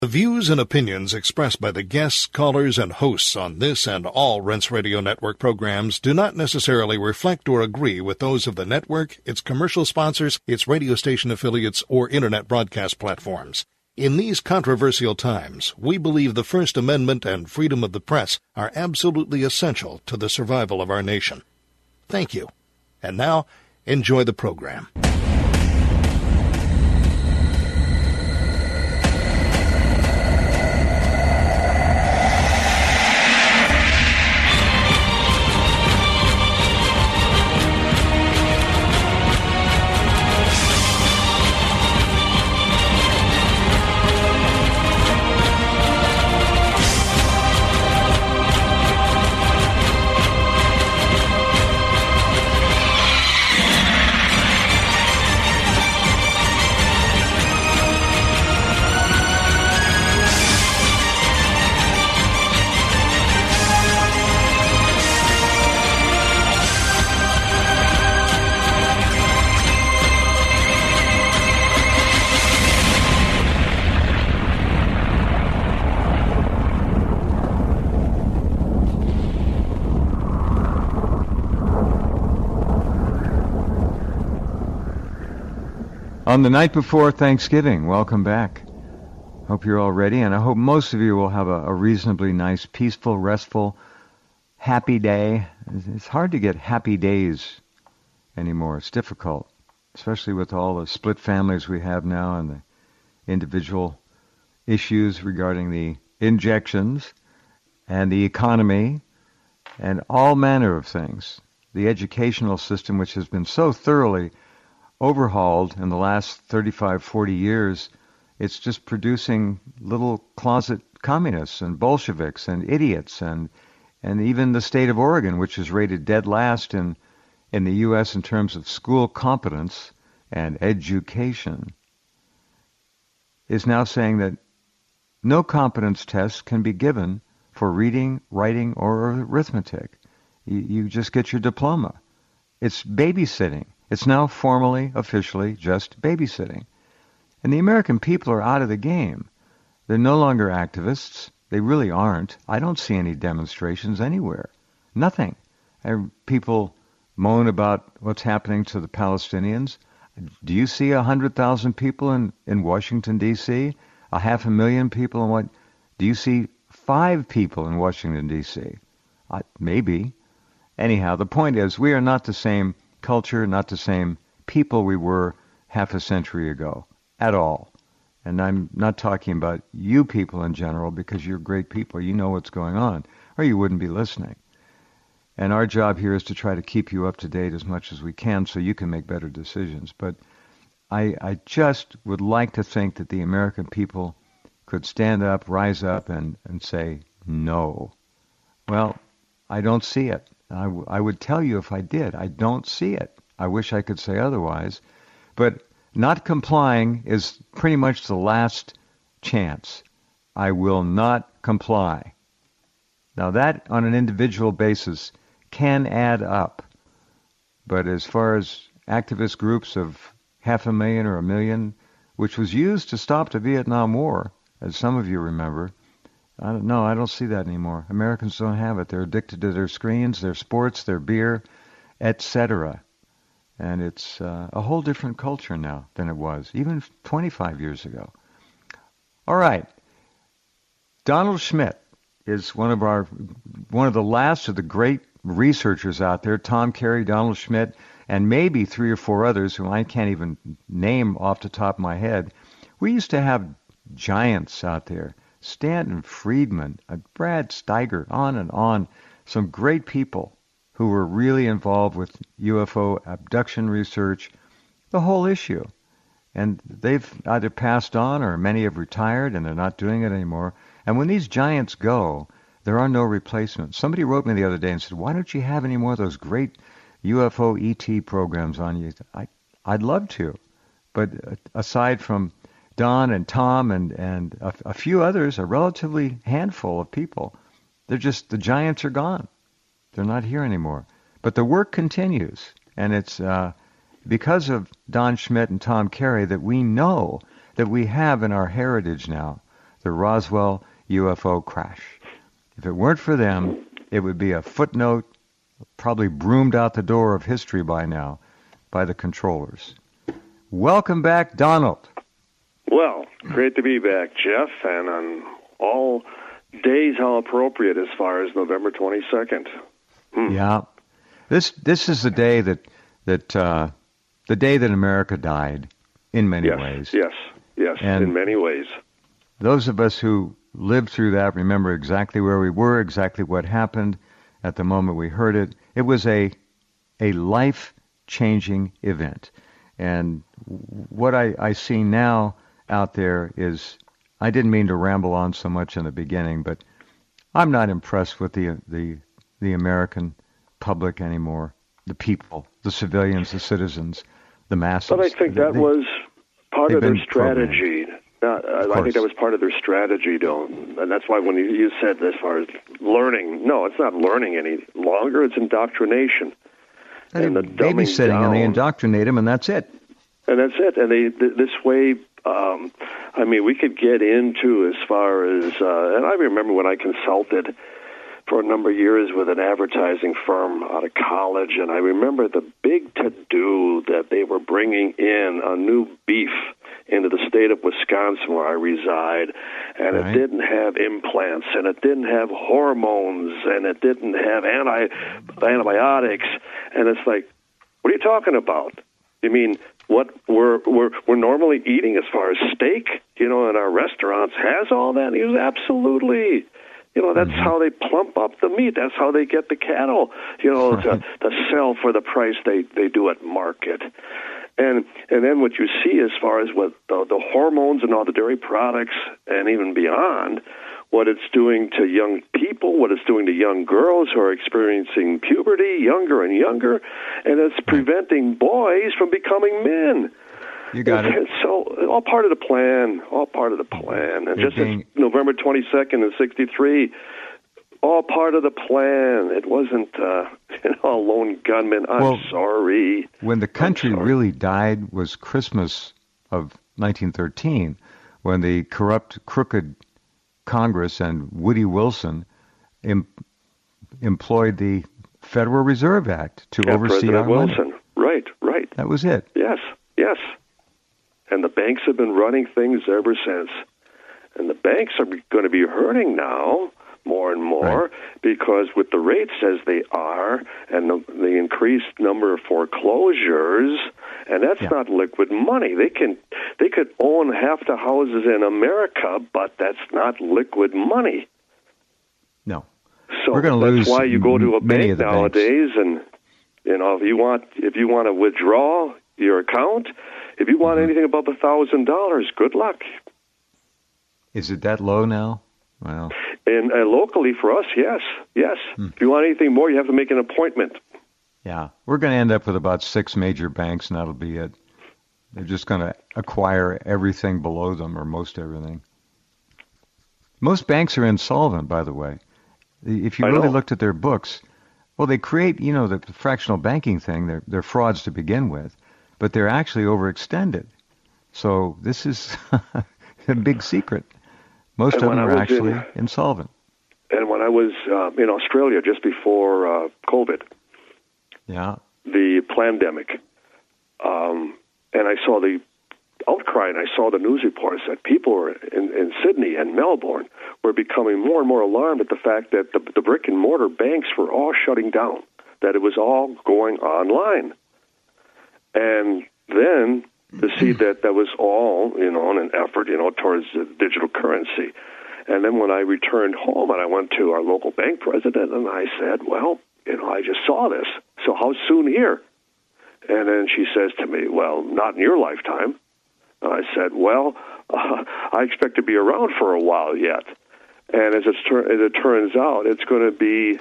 The views and opinions expressed by the guests, callers, and hosts on this and all Rense Radio Network programs do not necessarily reflect or agree with those of the network, its commercial sponsors, its radio station affiliates, or internet broadcast platforms. In these controversial times, we believe the First Amendment and freedom of the press are absolutely essential to the survival of our nation. Thank you. And now, enjoy the program. On the night before Thanksgiving, welcome back. Hope you're all ready, and I hope most of you will have a reasonably nice, peaceful, restful, happy day. It's hard to get happy days anymore. It's difficult, especially with all the split families we have now and the individual issues regarding the injections and the economy and all manner of things. The educational system, which has been so thoroughly overhauled in the last 35, 40 years, it's just producing little closet communists and Bolsheviks and idiots and even the state of Oregon, which is rated dead last in the U.S. in terms of school competence and education, is now saying that no competence tests can be given for reading, writing, or arithmetic. You just get your diploma. It's babysitting. It's now formally, officially, just babysitting. And the American people are out of the game. They're no longer activists. They really aren't. I don't see any demonstrations anywhere. Nothing. People moan about what's happening to the Palestinians. Do you see 100,000 people in Washington, D.C.? 500,000 people in what? Do you see 5 people in Washington, D.C.? Maybe. Anyhow, the point is, we are not the same culture, not the same people we were half a century ago at all. And I'm not talking about you people in general, because you're great people. You know what's going on, or you wouldn't be listening. And our job here is to try to keep you up to date as much as we can so you can make better decisions. But I just would like to think that the American people could stand up, rise up, and say no. Well, I don't see it. I would tell you if I did. I don't see it. I wish I could say otherwise. But not complying is pretty much the last chance. I will not comply. Now that, on an individual basis, can add up. But as far as activist groups of 500,000 or 1 million, which was used to stop the Vietnam War, as some of you remember, I don't see that anymore. Americans don't have it. They're addicted to their screens, their sports, their beer, etc. And it's a whole different culture now than it was, even 25 years ago. All right. Donald Schmitt is one of the last of the great researchers out there. Tom Carey, Donald Schmitt, and maybe 3 or 4 others whom I can't even name off the top of my head. We used to have giants out there. Stanton Friedman, Brad Steiger, on and on. Some great people who were really involved with UFO abduction research, the whole issue. And they've either passed on or many have retired and they're not doing it anymore. And when these giants go, there are no replacements. Somebody wrote me the other day and said, why don't you have any more of those great UFO ET programs on you? I'd love to. But aside from Don and Tom and a few others, a relatively handful of people, the giants are gone. They're not here anymore. But the work continues, and it's because of Don Schmitt and Tom Carey that we know that we have in our heritage now the Roswell UFO crash. If it weren't for them, it would be a footnote, probably broomed out the door of history by now by the controllers. Welcome back, Donald. Well, great to be back, Jeff, and on all days how appropriate as far as November 22nd. Yeah. This is the day that the day that America died in many ways. Yes, and in many ways. Those of us who lived through that remember exactly where we were, exactly what happened at the moment we heard it. It was a life-changing event. And what I see now out there is, I didn't mean to ramble on so much in the beginning, but I'm not impressed with the American public anymore, the people, the civilians, the citizens, the masses. But I think that was part of their strategy. I think that was part of their strategy, and that's why when you said as far as learning, no, it's not learning any longer, it's indoctrination. And the babysitting, and they indoctrinate them, and that's it. And that's it. And this way, I mean, we could get into as far as, and I remember when I consulted for a number of years with an advertising firm out of college, and I remember the big to-do that they were bringing in a new beef into the state of Wisconsin where I reside, and It didn't have implants, and it didn't have hormones, and it didn't have antibiotics, and it's like, what are you talking about? You mean what we're normally eating as far as steak, in our restaurants has all that? And he was absolutely. That's how they plump up the meat. That's how they get the cattle, to sell for the price they do at market. And then what you see as far as what the hormones and all the dairy products and even beyond, what it's doing to young people, what it's doing to young girls who are experiencing puberty, younger and younger, and it's preventing boys from becoming men. You got it. So all part of the plan, And just as November 22nd of 1963, all part of the plan. It wasn't, a lone gunman. I'm sorry. When the country really died was Christmas of 1913, when the corrupt, crooked Congress and Woody Wilson employed the Federal Reserve Act to oversee President our Wilson. money. Right. That was it. Yes. And the banks have been running things ever since. And the banks are going to be hurting now more and more because with the rates as they are and the increased number of foreclosures, and that's not liquid money. They could own half the houses in America, but that's not liquid money. No. So we're going to lose. That's why you go to a bank nowadays, banks. And if you want to withdraw your account, if you want anything above $1,000, good luck. Is it that low now? Well, and locally for us, yes. If you want anything more, you have to make an appointment. Yeah, we're going to end up with about 6 major banks, and that'll be it. They're just going to acquire everything below them, or most everything. Most banks are insolvent, by the way. If you really looked at their books, well, they create, the fractional banking thing. They're frauds to begin with, but they're actually overextended. So this is a big secret. Most of them are actually insolvent. And when I was in Australia just before COVID, the pandemic, and I saw the outcry and I saw the news reports that people in Sydney and Melbourne were becoming more and more alarmed at the fact that the brick-and-mortar banks were all shutting down, that it was all going online. And then to see that was all, in an effort, towards digital currency. And then when I returned home and I went to our local bank president and I said, well, I just saw this. So how soon here? And then she says to me, well, not in your lifetime. And I said, well, I expect to be around for a while yet. And as it turns out, it's going to be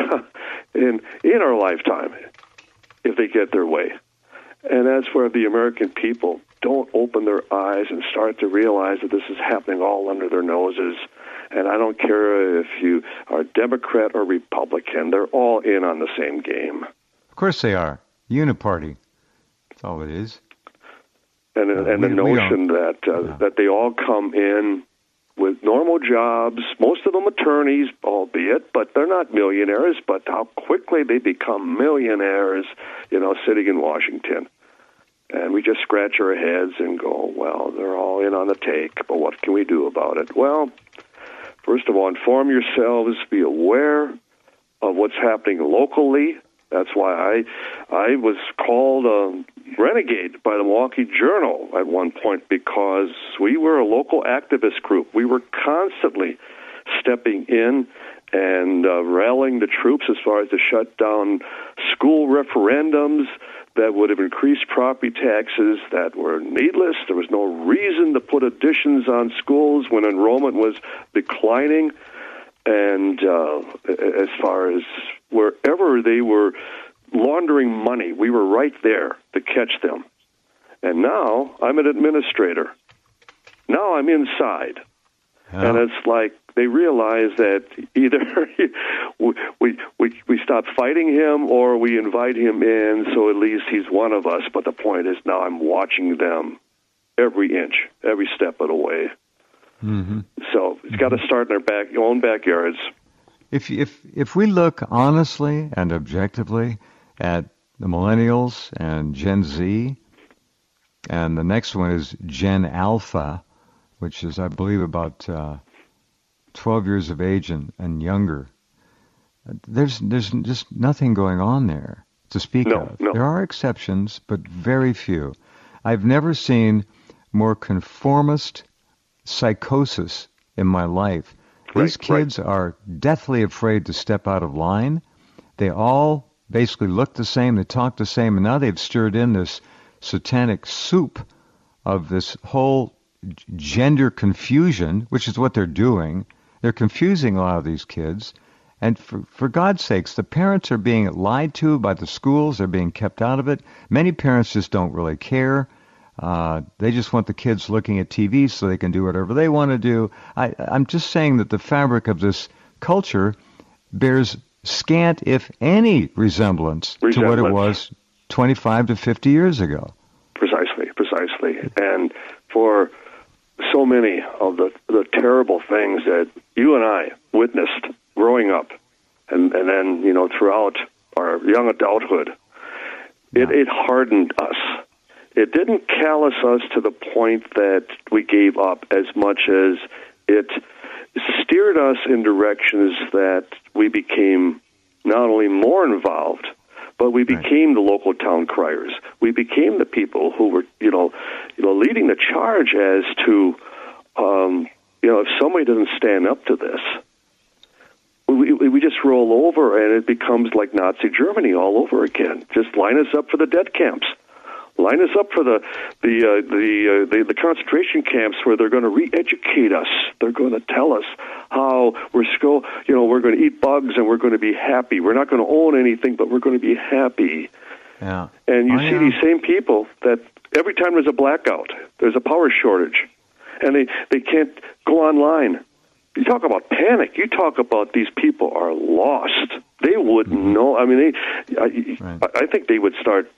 in our lifetime if they get their way. And that's where the American people don't open their eyes and start to realize that this is happening all under their noses. And I don't care if you are Democrat or Republican. They're all in on the same game. Of course they are. Uniparty. That's all it is. And the notion that they all come in with normal jobs, most of them attorneys, albeit, but they're not millionaires, but how quickly they become millionaires, sitting in Washington. And we just scratch our heads and go, well, they're all in on the take, but what can we do about it? Well, first of all, inform yourselves, be aware of what's happening locally. That's why I was called a renegade by the Milwaukee Journal at one point, because we were a local activist group. We were constantly stepping in and rallying the troops as far as to shut down school referendums that would have increased property taxes that were needless. There was no reason to put additions on schools when enrollment was declining. And as far as wherever they were laundering money, we were right there to catch them. And now I'm an administrator. Now I'm inside. Yeah. And it's like they realize that either we stop fighting him or we invite him in, so at least he's one of us. But the point is now I'm watching them every inch, every step of the way. Mm-hmm. So it's got to start in our own backyards. If we look honestly and objectively at the millennials and Gen Z, and the next one is Gen Alpha, which is, I believe, about 12 years of age and younger, there's just nothing going on there to speak of. No. There are exceptions, but very few. I've never seen more conformist psychosis in my life. These kids are deathly afraid to step out of line. They all basically look the same, they talk the same, and now they've stirred in this satanic soup of this whole gender confusion, which is what they're doing. They're confusing a lot of these kids. And for God's sakes, the parents are being lied to by the schools. They're being kept out of it. Many parents just don't really care. They just want the kids looking at TV so they can do whatever they want to do. I'm just saying that the fabric of this culture bears scant, if any, resemblance to what it was 25 to 50 years ago. Precisely. And for so many of the terrible things that you and I witnessed growing up, and then, throughout our young adulthood, it hardened us. It didn't callous us to the point that we gave up as much as it steered us in directions that we became not only more involved, but we became the local town criers. We became the people who were, leading the charge as to, if somebody doesn't stand up to this, we just roll over and it becomes like Nazi Germany all over again. Just line us up for the death camps. Line us up for the concentration camps where they're going to re-educate us. They're going to tell us how we're going to eat bugs and we're going to be happy. We're not going to own anything, but we're going to be happy. Yeah. And you see these same people that every time there's a blackout, there's a power shortage, and they can't go online. You talk about panic. You talk about these people are lost. They wouldn't know. I mean, I think they would start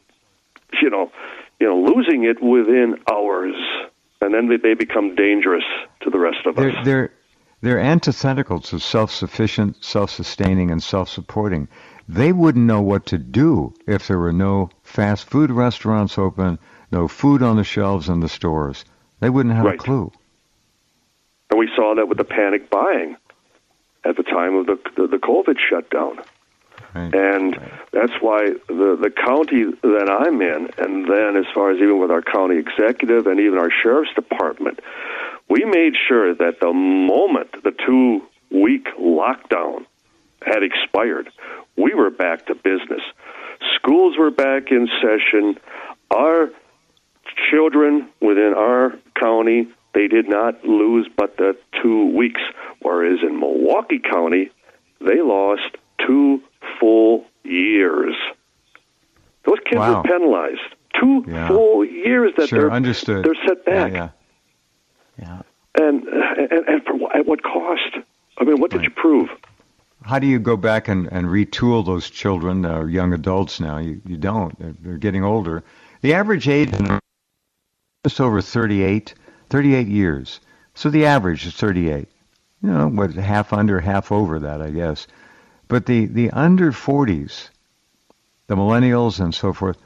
losing it within hours, and then they become dangerous to the rest of us. They're antithetical to self-sufficient, self-sustaining, and self-supporting. They wouldn't know what to do if there were no fast food restaurants open, no food on the shelves in the stores. They wouldn't have a clue. And we saw that with the panic buying at the time of the COVID shutdown. And that's why the county that I'm in, and then as far as even with our county executive and even our sheriff's department, we made sure that the moment the 2-week lockdown had expired, we were back to business. Schools were back in session. Our children within our county, they did not lose but the 2 weeks, whereas in Milwaukee County, they lost 2 full years. Those kids were penalized. 2 full years that they're set back. Yeah. And at what cost? I mean, what did you prove? How do you go back and retool those children, young adults now? You don't. They're getting older. The average age is just over 38 years. So the average is 38. You know, what, half under, half over that, I guess. But the under 40s, the millennials and so forth,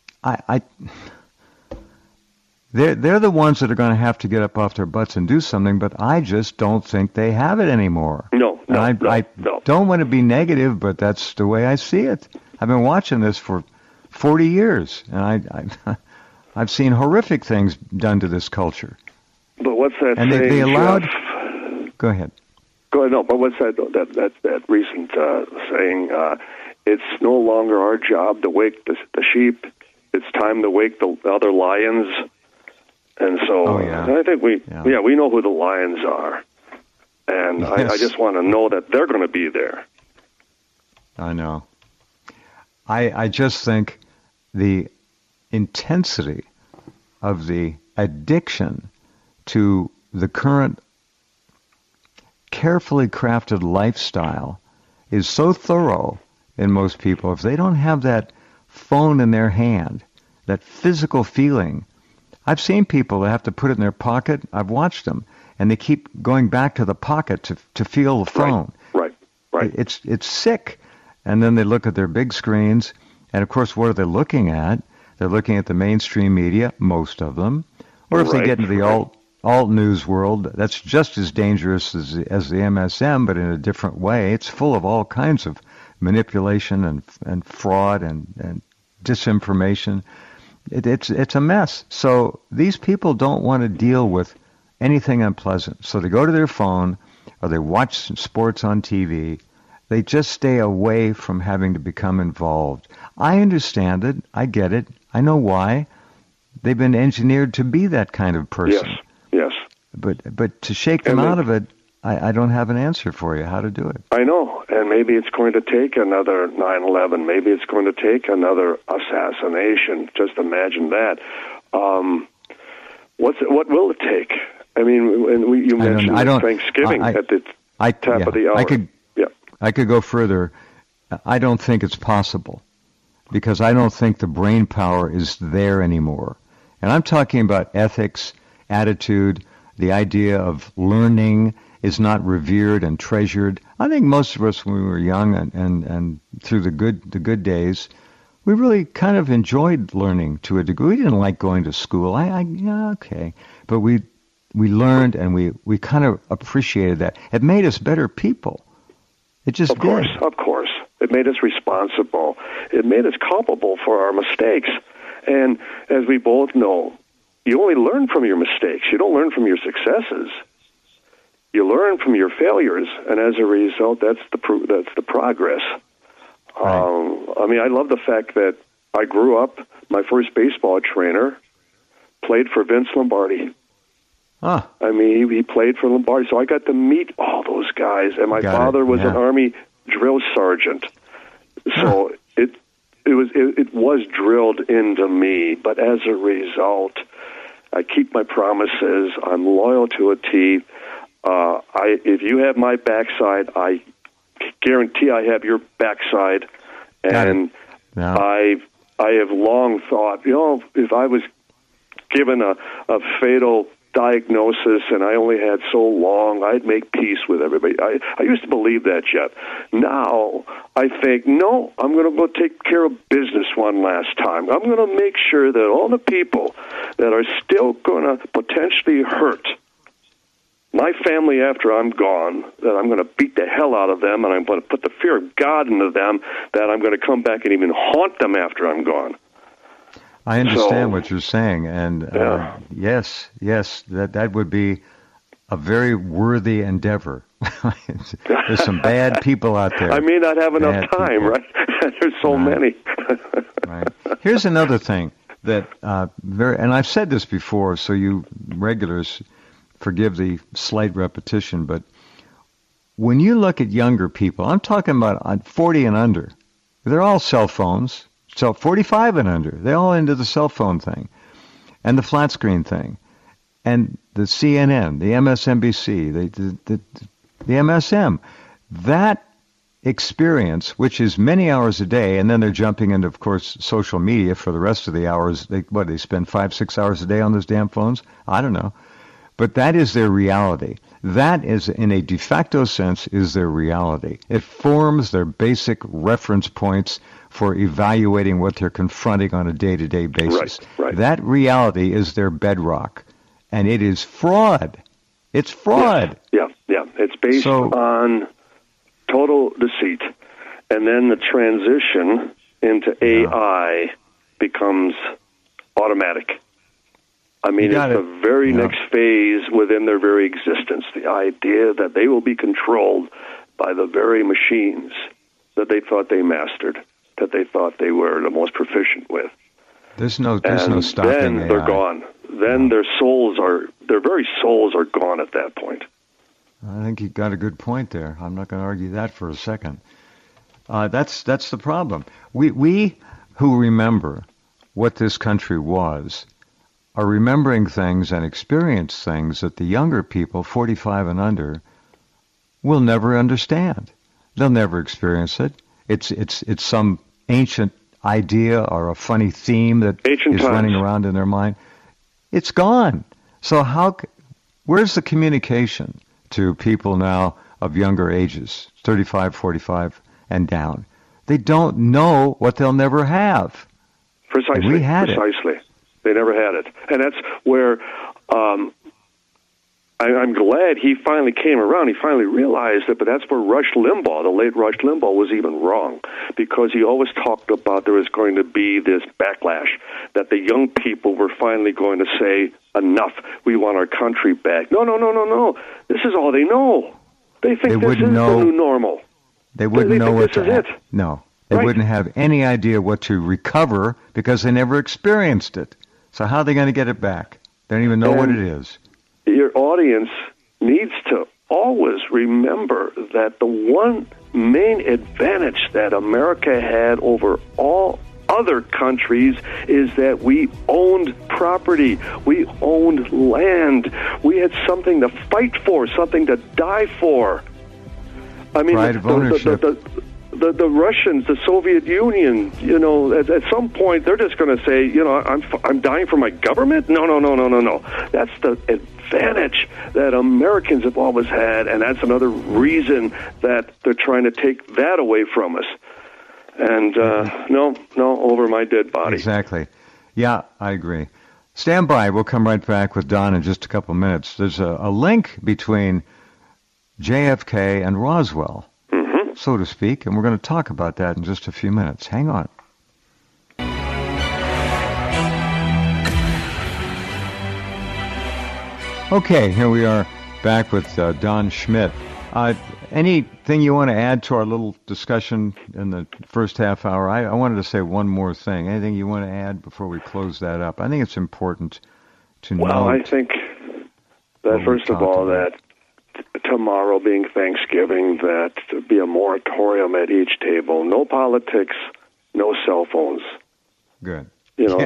they're the ones that are going to have to get up off their butts and do something, but I just don't think they have it anymore. No. I don't want to be negative, but that's the way I see it. I've been watching this for 40 years, and I've seen horrific things done to this culture. But what's that and saying, they allowed... Jeff? Go ahead. Go ahead. No, but what's that recent saying? It's no longer our job to wake the sheep. It's time to wake the other lions. And so I think we know who the lions are. And yes. I just want to know that they're going to be there. I know. I just think the intensity of the addiction to the current carefully crafted lifestyle is so thorough in most people. If they don't have that phone in their hand, that physical feeling, I've seen people that have to put it in their pocket. I've watched them, and they keep going back to the pocket to feel the phone. Right. It's sick. And then they look at their big screens, and of course, what are they looking at? They're looking at the mainstream media, most of them. Or if they get into the alt news world, that's just as dangerous as the MSM, but in a different way. It's full of all kinds of manipulation and fraud and disinformation. It's a mess. So these people don't want to deal with anything unpleasant. So they go to their phone or they watch sports on TV. They just stay away from having to become involved. I understand it. I get it. I know why. They've been engineered to be that kind of person. Yes. But to shake them out of it, I don't have an answer for you how to do it. I know, and maybe it's going to take another 9/11. Maybe it's going to take another assassination. Just imagine that. What will it take? I mean, you mentioned Thanksgiving at the top of the hour. I could go further. I don't think it's possible because I don't think the brain power is there anymore. And I'm talking about ethics, attitude, the idea of learning is not revered and treasured. I think most of us, when we were young and through the good days, we really kind of enjoyed learning to a degree. We didn't like going to school. Okay. But we learned and we kind of appreciated that. It made us better people. It just did. Of course. It made us responsible. It made us culpable for our mistakes. And as we both know, you only learn from your mistakes. You don't learn from your successes. You learn from your failures, and as a result, that's the progress. Right. I mean, I love the fact that I grew up. My first baseball trainer played for Vince Lombardi. Huh. I mean, he played for Lombardi, so I got to meet all those guys. And my father was an Army drill sergeant, so it was drilled into me. But as a result, I keep my promises. I'm loyal to a T. If you have my backside, I guarantee I have your backside. And I have long thought, if I was given a fatal diagnosis and I only had so long, I'd make peace with everybody. I used to believe that, Jeff. Now I think, no, I'm going to go take care of business one last time. I'm going to make sure that all the people that are still going to potentially hurt my family after I'm gone, that I'm going to beat the hell out of them, and I'm going to put the fear of God into them, that I'm going to come back and even haunt them after I'm gone. I understand what you're saying, and yes, that would be a very worthy endeavor. There's some bad people out there. I may not have enough time, right? There's so many. Right. Here's another thing that and I've said this before, so you regulars forgive the slight repetition, but when you look at younger people, I'm talking about 40 and under, they're all cell phones. So 45 and under, they're all into the cell phone thing and the flat screen thing and the CNN, the MSNBC, the MSM. That experience, which is many hours a day, and then they're jumping into, of course, social media for the rest of the hours. They spend 5-6 hours a day on those damn phones? I don't know. But that is their reality. That is, in a de facto sense, is their reality. It forms their basic reference points for evaluating what they're confronting on a day-to-day basis. Right. That reality is their bedrock, and it is fraud. It's fraud. Yeah. It's based on total deceit. And then the transition into AI becomes automatic. I mean, it's the very next phase within their very existence, the idea that they will be controlled by the very machines that they thought they mastered, that they thought they were the most proficient with. There's no stopping then AI. They're gone. Then their very souls are gone at that point. I think you got a good point there. I'm not going to argue that for a second. That's the problem. We who remember what this country was are remembering things and experience things that the younger people, 45 and under, will never understand. They'll never experience it. It's some ancient idea or a funny theme that is running around in their mind. It's gone. So where's the communication to people now of younger ages, 35, 45 and down? They don't know what they'll never have. Precisely. And we had it. They never had it. And that's where I'm glad he finally came around. He finally realized it, but that's where Rush Limbaugh, the late Rush Limbaugh, was even wrong, because he always talked about there was going to be this backlash, that the young people were finally going to say, enough, we want our country back. No. This is all they know. They think this is the new normal. They wouldn't know what this is it. No. They wouldn't have any idea what to recover because they never experienced it. So how are they going to get it back? They don't even know what it is. Your audience needs to always remember that the one main advantage that America had over all other countries is that we owned property, we owned land, we had something to fight for, something to die for. I mean, pride of ownership. The Russians, the Soviet Union, at some point they're just going to say, I'm dying for my government? No. That's the advantage that Americans have always had, and that's another reason that they're trying to take that away from us. And no, over my dead body. Exactly. Yeah, I agree. Stand by. We'll come right back with Don in just a couple minutes. There's a link between JFK and Roswell, so to speak, and we're going to talk about that in just a few minutes. Hang on. Okay, here we are back with Don Schmitt. Anything you want to add to our little discussion in the first half hour? I wanted to say one more thing. Anything you want to add before we close that up? I think it's important to know. Well, I think that, first of all, that tomorrow being Thanksgiving, that to be a moratorium at each table. No politics, no cell phones. Good. Become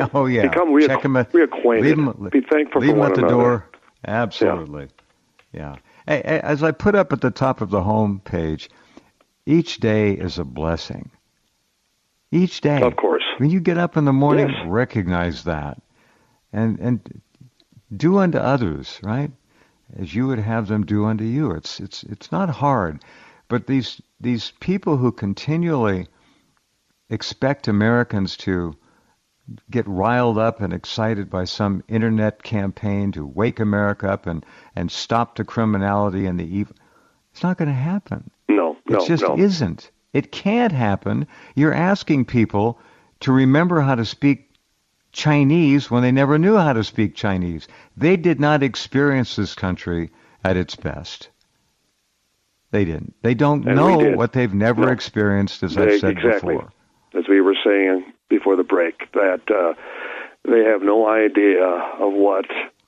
reacquainted. Be thankful leave for one them at the another. Door. Absolutely. Yeah. Hey, as I put up at the top of the home page, each day is a blessing. Each day. Of course. When you get up in the morning, recognize that. And do unto others, right? As you would have them do unto you. It's not hard. But these people who continually expect Americans to get riled up and excited by some internet campaign to wake America up and stop the criminality and the evil. It's not going to happen. No. It just isn't. It can't happen. You're asking people to remember how to speak Chinese when they never knew how to speak Chinese. They did not experience this country at its best. They didn't. They don't know what they've never experienced, as I've said before. As we were saying before the break, that they have no idea of what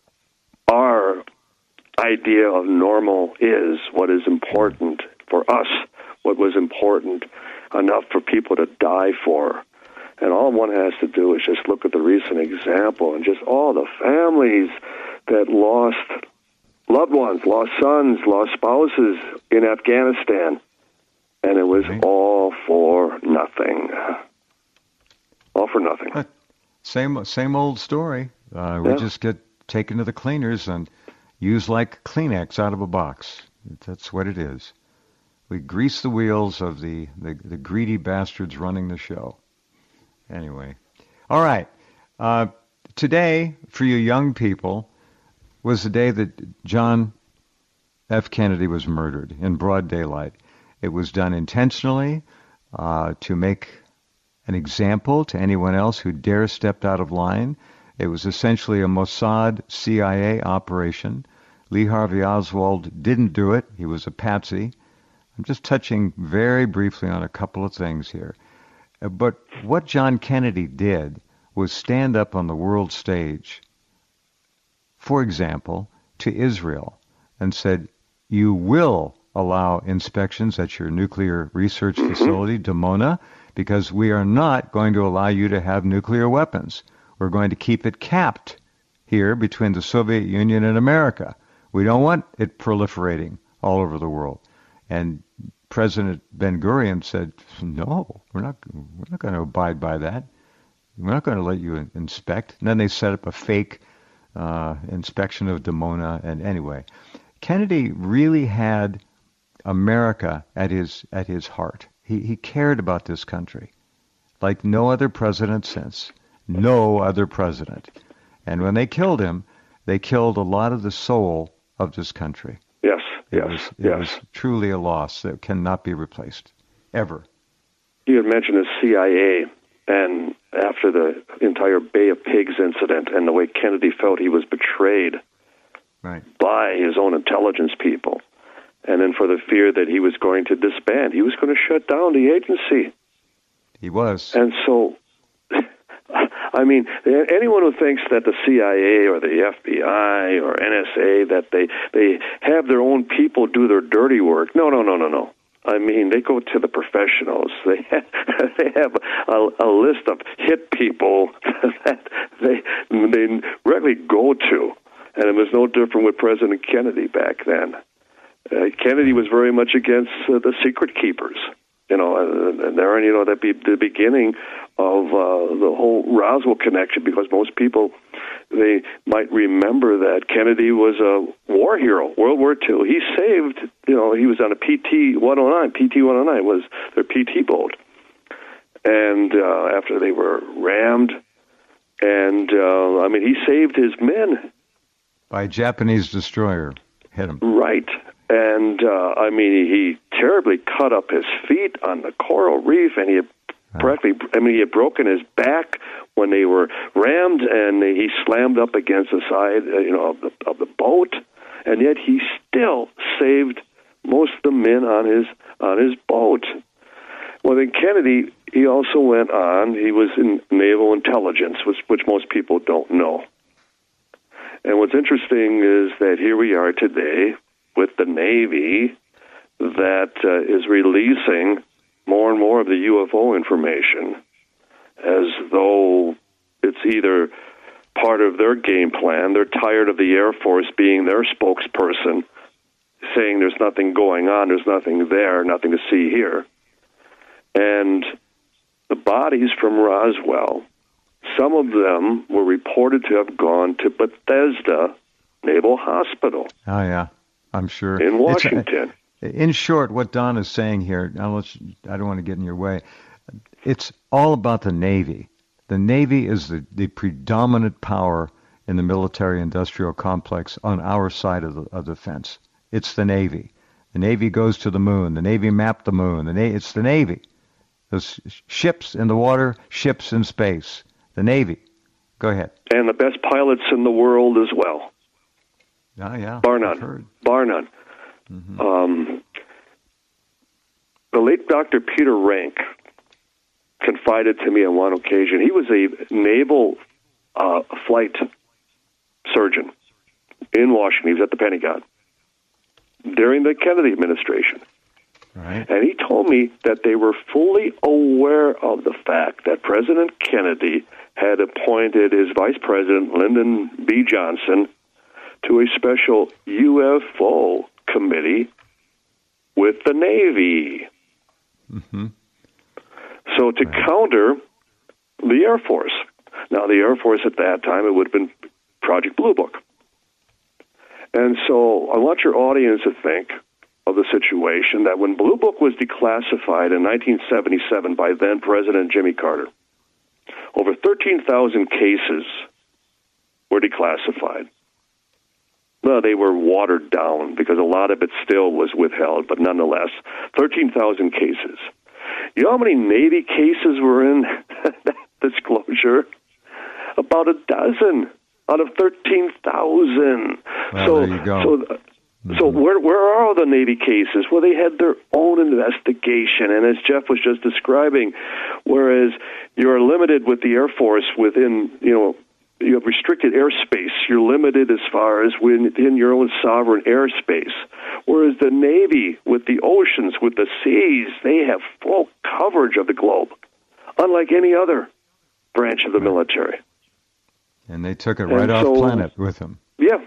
our idea of normal is, what is important for us, what was important enough for people to die for. And all one has to do is just look at the recent example and just all the families that lost loved ones, lost sons, lost spouses in Afghanistan. And it was all for nothing. All for nothing. Same old story. We just get taken to the cleaners, and used like Kleenex out of a box. That's what it is. We grease the wheels of the greedy bastards running the show. Anyway. All right. Today, for you young people, was the day that John F. Kennedy was murdered in broad daylight. It was done intentionally to make an example to anyone else who dare step out of line. It was essentially a Mossad CIA operation. Lee Harvey Oswald didn't do it. He was a patsy. I'm just touching very briefly on a couple of things here. But what John Kennedy did was stand up on the world stage, for example, to Israel and said, you will allow inspections at your nuclear research facility, Dimona, because we are not going to allow you to have nuclear weapons. We're going to keep it capped here between the Soviet Union and America. We don't want it proliferating all over the world. And President Ben-Gurion said, no, we're not going to abide by that. We're not going to let you inspect. And then they set up a fake inspection of Dimona. And anyway, Kennedy really had America at his heart. He cared about this country like no other president since. No other president. And when they killed him, they killed a lot of the soul of this country. Yes, It was truly a loss that cannot be replaced, ever. You had mentioned the CIA, and after the entire Bay of Pigs incident and the way Kennedy felt he was betrayed by his own intelligence people, and then for the fear that he was going to disband, he was going to shut down the agency. He was. And so, I mean, anyone who thinks that the CIA or the FBI or NSA, that they have their own people do their dirty work, no. I mean, they go to the professionals. They have a list of hit people that they regularly go to. And it was no different with President Kennedy back then. Kennedy was very much against the secret keepers. And there, that'd be the beginning of the whole Roswell connection, because most people, they might remember that Kennedy was a war hero, World War II. He saved, he was on a PT-109. PT-109 was their PT boat. And after they were rammed, and, he saved his men. By a Japanese destroyer. Hit him. Right. And, he terribly cut up his feet on the coral reef, and he had broken his back when they were rammed, and he slammed up against the side, of the boat, and yet he still saved most of the men on his boat. Well, then Kennedy, he also went on. He was in naval intelligence, which most people don't know. And what's interesting is that here we are today with the Navy that is releasing more and more of the UFO information as though it's either part of their game plan. They're tired of the Air Force being their spokesperson, saying there's nothing going on, there's nothing there, nothing to see here. And the bodies from Roswell, some of them were reported to have gone to Bethesda Naval Hospital. Oh, yeah, I'm sure. In Washington. In short, what Don is saying here, I don't want to get in your way, it's all about the Navy. The Navy is the predominant power in the military-industrial complex on our side of the fence. It's the Navy. The Navy goes to the moon. The Navy mapped the moon. It's the Navy. Those ships in the water, ships in space. The Navy. Go ahead. And the best pilots in the world as well. Oh, yeah. Bar none. Bar none. Mm-hmm. The late Dr. Peter Rank confided to me on one occasion. He was a naval flight surgeon in Washington. He was at the Pentagon during the Kennedy administration. Right. And he told me that they were fully aware of the fact that President Kennedy had appointed his vice president, Lyndon B. Johnson, to a special UFO committee with the Navy. Mm-hmm. So to counter the Air Force. Now, the Air Force at that time, it would have been Project Blue Book. And so I want your audience to think of the situation that when Blue Book was declassified in 1977 by then President Jimmy Carter, over 13,000 cases were declassified. No, they were watered down because a lot of it still was withheld, but nonetheless, 13,000 cases. You know how many Navy cases were in that disclosure? About a dozen out of 13,000. Well, there you go. So where are all the Navy cases? Well, they had their own investigation, and as Jeff was just describing, whereas you're limited with the Air Force within, you have restricted airspace. You're limited as far as within your own sovereign airspace. Whereas the Navy, with the oceans, with the seas, they have full coverage of the globe, unlike any other branch of the military. And they took it right off planet with them. Yeah.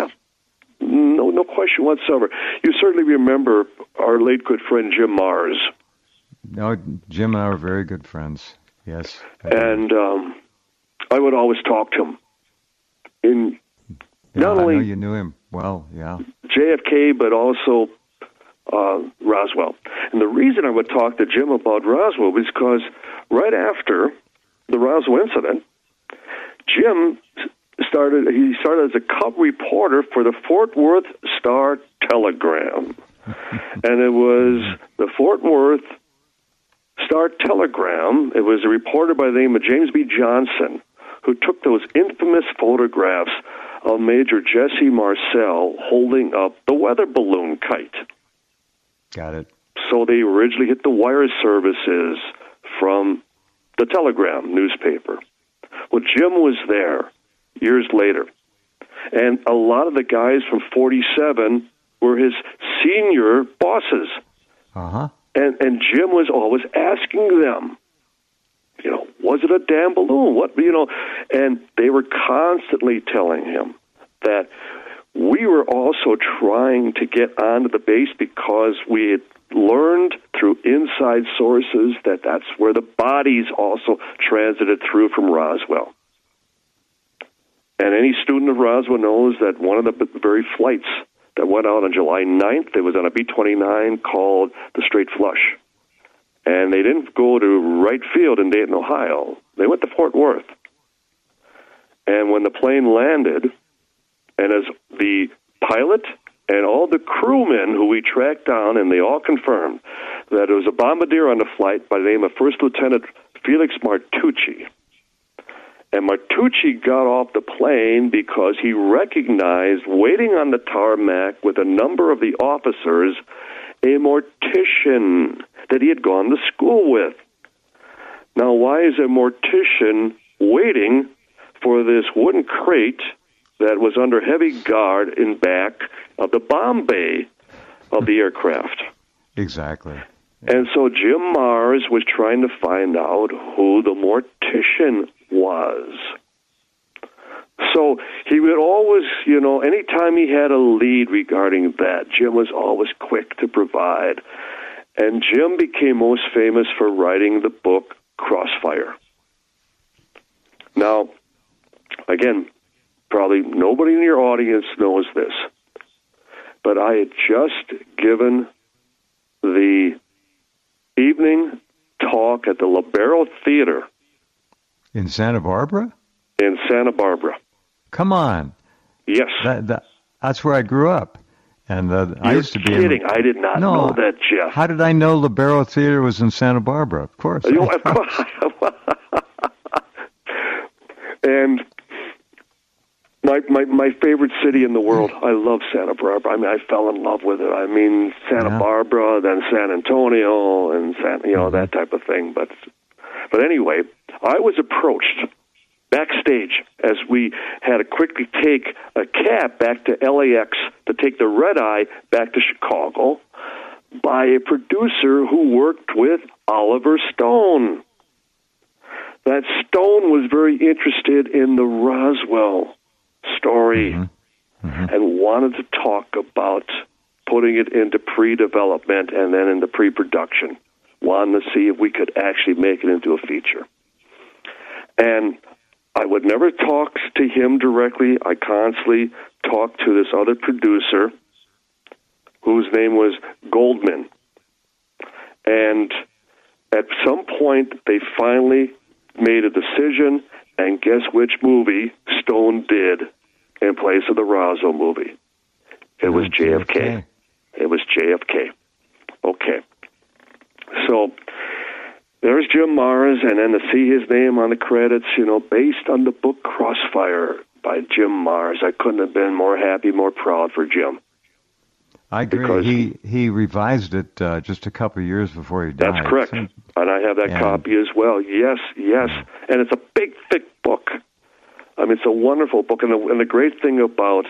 No question whatsoever. You certainly remember our late good friend Jim Mars. No, Jim and I were very good friends. Yes. And I would always talk to him. Not only I know you knew him well, yeah. JFK, but also Roswell. And the reason I would talk to Jim about Roswell was because right after the Roswell incident, Jim started as a cub reporter for the Fort Worth Star-Telegram. And it was the Fort Worth Star-Telegram. It was a reporter by the name of James B. Johnson who took those infamous photographs of Major Jesse Marcel holding up the weather balloon kite. Got it. So they originally hit the wire services from the Telegram newspaper. Well, Jim was there years later. And a lot of the guys from 47 were his senior bosses. Uh-huh. And Jim was always asking them, was it a damn balloon? And they were constantly telling him that we were also trying to get onto the base because we had learned through inside sources that that's where the bodies also transited through from Roswell. And any student of Roswell knows that one of the very flights that went out on July 9th, it was on a B-29 called the Straight Flush. And they didn't go to Wright Field in Dayton, Ohio. They went to Fort Worth. And when the plane landed, and as the pilot and all the crewmen who we tracked down, and they all confirmed that it was a bombardier on the flight by the name of First Lieutenant Felix Martucci. And Martucci got off the plane because he recognized, waiting on the tarmac with a number of the officers, a mortician that he had gone to school with. Now, why is a mortician waiting for this wooden crate that was under heavy guard in back of the bomb bay of the aircraft? Exactly. And so Jim Mars was trying to find out who the mortician was. So he would always, anytime he had a lead regarding that, Jim was always quick to provide. And Jim became most famous for writing the book Crossfire. Now, again, probably nobody in your audience knows this, but I had just given the evening talk at the Libero Theater. In Santa Barbara? In Santa Barbara. Come on. Yes. That's where I grew up. And I used to be kidding. I did not know that, Jeff. How did I know Libero Theater was in Santa Barbara? Of course. Of course. And my favorite city in the world, I love Santa Barbara. I mean, I fell in love with it. I mean, Santa Barbara, then San Antonio, and that type of thing. But anyway, I was approached backstage as we had to quickly take a cab back to LAX to take the red eye back to Chicago by a producer who worked with Oliver Stone. That Stone was very interested in the Roswell story and wanted to talk about putting it into pre-development and then into pre-production. Wanted to see if we could actually make it into a feature. And I would never talk to him directly. I constantly talked to this other producer whose name was Goldman. And at some point, they finally made a decision, and guess which movie Stone did in place of the Roswell movie? It was JFK. It was JFK. Okay. So there's Jim Marrs, and then to see his name on the credits, based on the book Crossfire by Jim Marrs, I couldn't have been more happy, more proud for Jim. I agree. He revised it just a couple of years before he died. That's correct. And I have that copy as well. Yes. And it's a big, thick book. I mean, it's a wonderful book. And the great thing about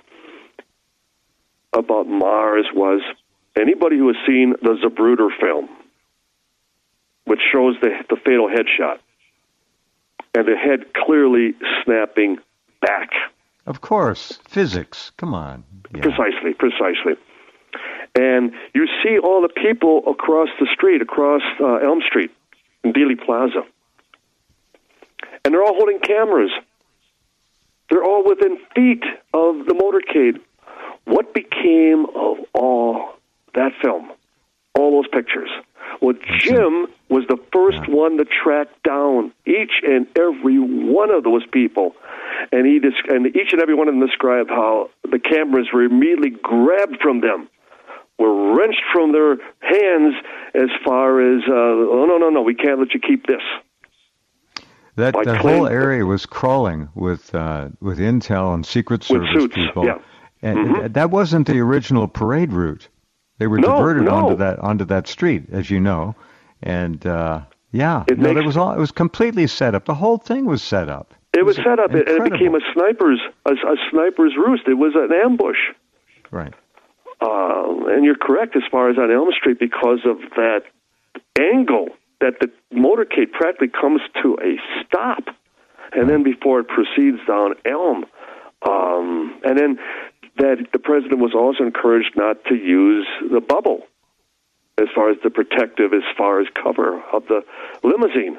Marrs was anybody who has seen the Zapruder film, which shows the fatal headshot, and the head clearly snapping back. Of course. Physics. Come on. Yeah. Precisely. And you see all the people across the street, across Elm Street in Dealey Plaza. And they're all holding cameras. They're all within feet of the motorcade. What became of all that film? All those pictures? Well, Jim was the first one to track down each and every one of those people. And each and every one of them described how the cameras were immediately grabbed from them, were wrenched from their hands as far as, no, we can't let you keep this. That whole area was crawling with intel and Secret Service people. Yeah. And that wasn't the original parade route. They were diverted onto that street, as you know. And it was completely set up. The whole thing was set up. It was set up, and it became a sniper's roost. It was an ambush. Right. And you're correct as far as on Elm Street, because of that angle that the motorcade practically comes to a stop, and then before it proceeds down Elm, and then that the president was also encouraged not to use the bubble as far as the protective, as far as cover of the limousine.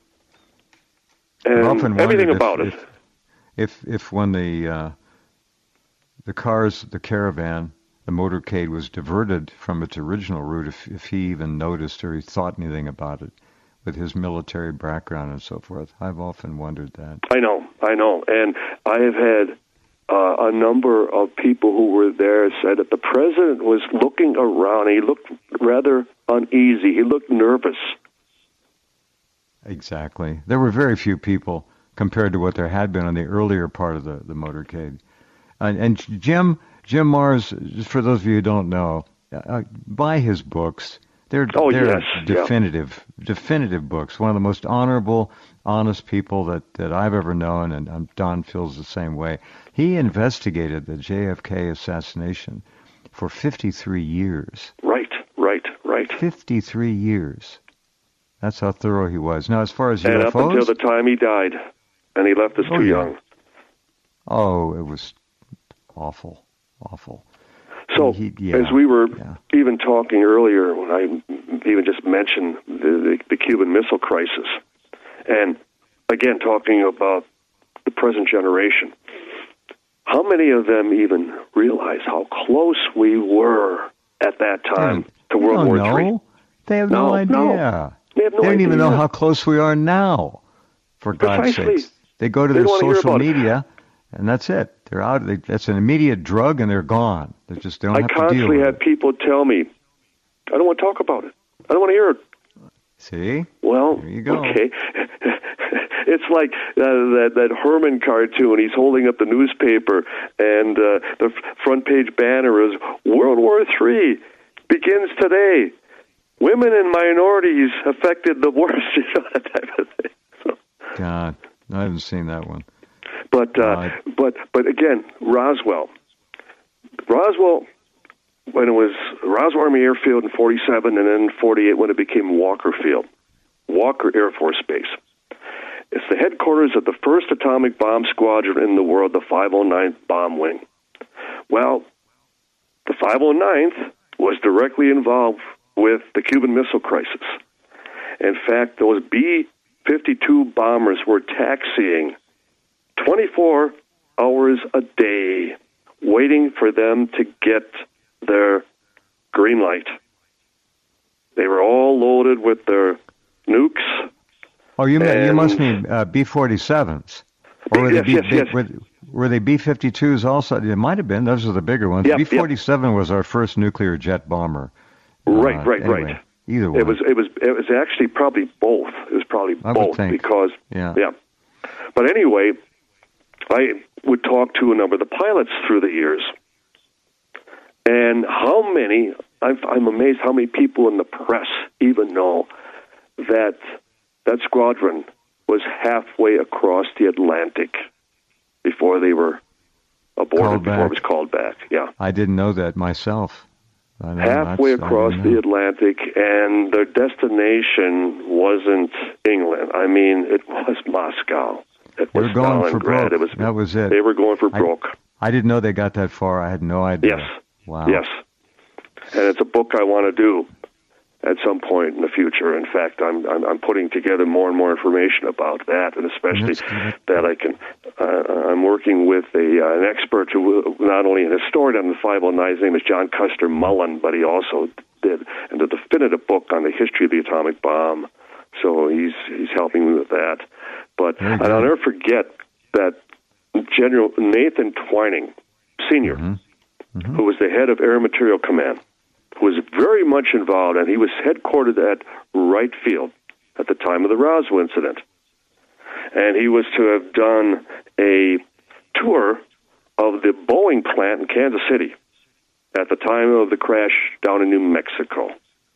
And everything about it. If when the cars, the caravan, the motorcade was diverted from its original route, if he even noticed or he thought anything about it, with his military background and so forth. I've often wondered that. I know. And I have had a number of people who were there said that the president was looking around. He looked rather uneasy. He looked nervous. Exactly. There were very few people compared to what there had been on the earlier part of the motorcade. And Jim Marrs, for those of you who don't know, buy his books. They're definitive books. One of the most honorable, honest people that I've ever known, and Don feels the same way. He investigated the JFK assassination for 53 years. Right. 53 years. That's how thorough he was. Now, as far as UFOs... And up until the time he died, and he left us too young. Oh, it was awful. So, as we were even talking earlier, when I even just mentioned the Cuban Missile Crisis, and again, talking about the present generation, how many of them even realize how close we were at that time to World War III? They have no idea. No. They don't even know how close we are now, for God's sakes. They go to their social media, and that's it. They're out. That's an immediate drug, and they're gone. They don't have to deal with it. I constantly have people tell me, I don't want to talk about it. I don't want to hear it. See? Well, there you go. Okay. It's like that Herman cartoon. He's holding up the newspaper, and the front page banner is World War III begins today. Women and minorities affected the worst, that type of thing. So. God, I haven't seen that one. But again, Roswell, when it was Roswell Army Airfield in 47, and then 48 when it became Walker Air Force Base. It's the headquarters of the first atomic bomb squadron in the world, the 509th Bomb Wing. Well, the 509th was directly involved with the Cuban Missile Crisis. In fact, those B-52 bombers were taxiing 24 hours a day waiting for them to get their green light. They were all loaded with their nukes. Oh, you must mean B-47s. Or were they B-52s also? It might have been. Those are the bigger ones. Yep, B-47 was our first nuclear jet bomber. Right. Either way. It was actually probably both. It was probably both because yeah. But anyway, I would talk to a number of the pilots through the years, and I'm amazed how many people in the press even know that squadron was halfway across the Atlantic before they were aborted, before it was called back. Yeah, I didn't know that myself. Halfway across the Atlantic, and their destination wasn't England. I mean, it was Moscow. It was Stalingrad. That was it. They were going for broke. I didn't know they got that far. I had no idea. Yes. Wow. Yes. And it's a book I want to do at some point in the future. In fact, I'm putting together more and more information about that, and especially that I can. I'm working with an expert who not only an historian on the 509. His name is John Custer Mullen, but he also did a definitive book on the history of the atomic bomb. So he's helping me with that. But and I'll never forget that General Nathan Twining, Sr., who was the head of Air Material Command, was very much involved, and he was headquartered at Wright Field at the time of the Roswell incident. And he was to have done a tour of the Boeing plant in Kansas City at the time of the crash down in New Mexico.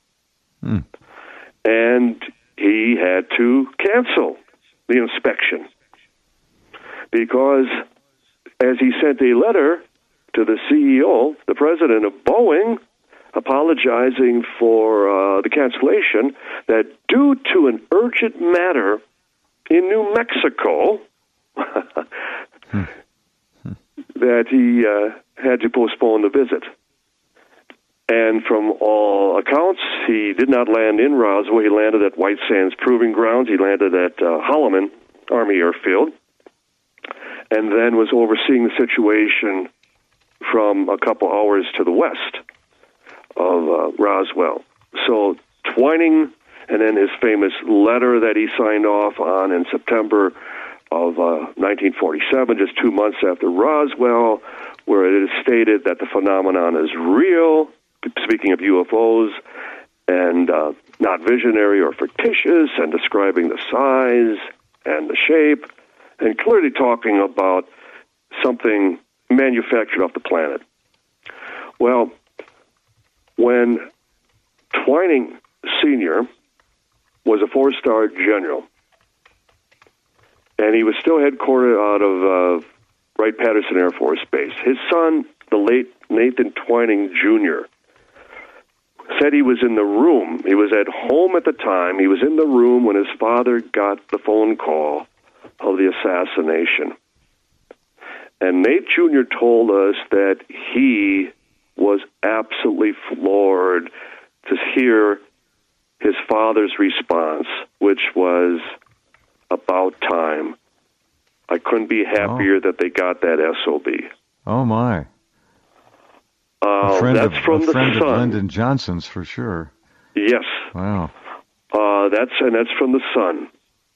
And he had to cancel the inspection because, as he sent a letter to the CEO, the president of Boeing, apologizing for the cancellation, that due to an urgent matter in New Mexico, that he had to postpone the visit. And from all accounts, he did not land in Roswell. He landed at White Sands Proving Grounds. He landed at Holloman Army Airfield, and then was overseeing the situation from a couple hours to the west of Roswell. So Twining, and then his famous letter that he signed off on in September of 1947, just 2 months after Roswell, where it is stated that the phenomenon is real, speaking of UFOs, and not visionary or fictitious, and describing the size and the shape, and clearly talking about something manufactured off the planet. Well, when Twining Sr. was a 4-star general, and he was still headquartered out of Wright-Patterson Air Force Base, his son, the late Nathan Twining Jr., said he was in the room. He was at home at the time. He was in the room when his father got the phone call of the assassination. And Nate Jr. told us that he was absolutely floored to hear his father's response, which was, "About time. I couldn't be happier that they got that SOB." Oh, my. That's from the friend Sun. Of Lyndon Johnson's, for sure. Yes. Wow. That's from the Sun.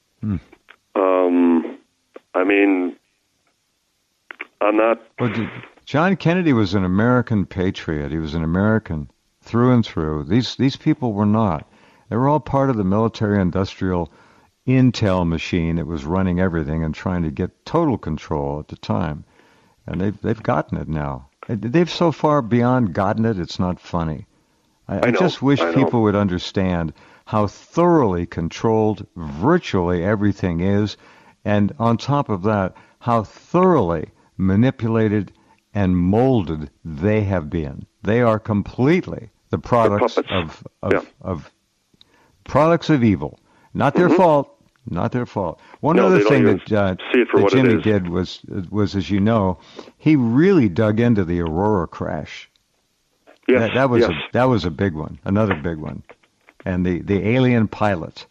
I mean, I'm not. Well, John Kennedy was an American patriot. He was an American through and through. These people were not. They were all part of the military-industrial intel machine that was running everything and trying to get total control at the time. And they've gotten it now. They've so far beyond gotten it, it's not funny. I just wish people would understand how thoroughly controlled virtually everything is, and on top of that, how thoroughly manipulated and molded they have been. They are completely the products of products of evil. Not their fault. Not their fault. One other thing that Jimmy did was, as you know, he really dug into the Aurora crash. Yes, that was a big one, another big one, and the alien pilot.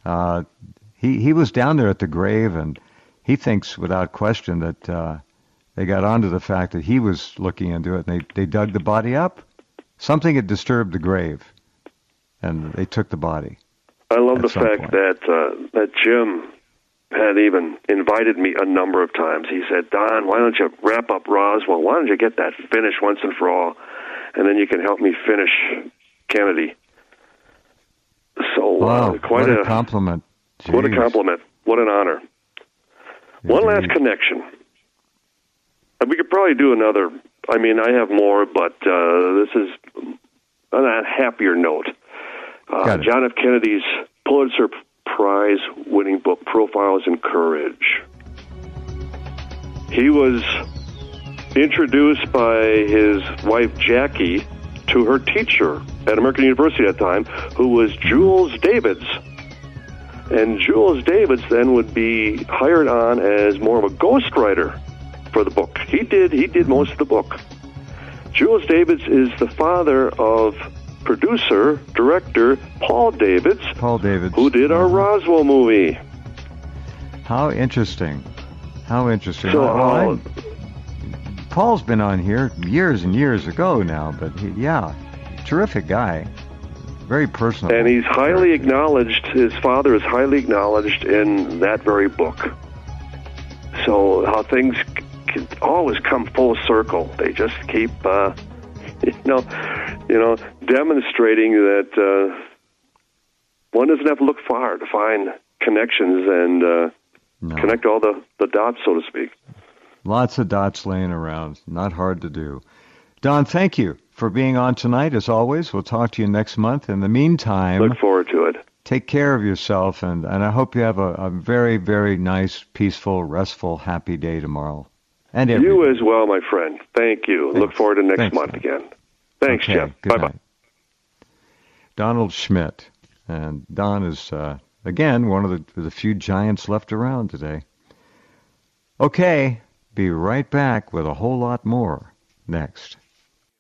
He was down there at the grave, and he thinks without question that they got onto the fact that he was looking into it, and they dug the body up. Something had disturbed the grave, and they took the body. I love the fact that Jim had even invited me a number of times. He said, Don, why don't you wrap up Roswell? Why don't you get that finished once and for all, and then you can help me finish Kennedy. So wow, quite a compliment. Jeez. What a compliment. What an honor. Indeed. One last connection. We could probably do another. I mean, I have more, but this is on a happier note. John F. Kennedy's Pulitzer Prize-winning book, Profiles in Courage. He was introduced by his wife, Jackie, to her teacher at American University at the time, who was Jules Davids. And Jules Davids then would be hired on as more of a ghostwriter for the book. He did most of the book. Jules Davids is the father of producer, director Paul Davids. Who did our Roswell movie. How interesting. So, Paul's been on here years and years ago now, but terrific guy. Very personal. And he's highly acknowledged, his father is highly acknowledged in that very book. So how things can always come full circle. They just keep, demonstrating that one doesn't have to look far to find connections and connect all the dots, so to speak. Lots of dots laying around. Not hard to do. Don, thank you for being on tonight, as always. We'll talk to you next month. In the meantime, look forward to it. Take care of yourself, and I hope you have a very, very nice, peaceful, restful, happy day tomorrow. And you as well, my friend. Thank you. Thanks. Look forward to next month again. Thanks, okay, Jim. Bye-bye. Donald Schmitt. And Don is, again, one of the few giants left around today. Okay, be right back with a whole lot more next.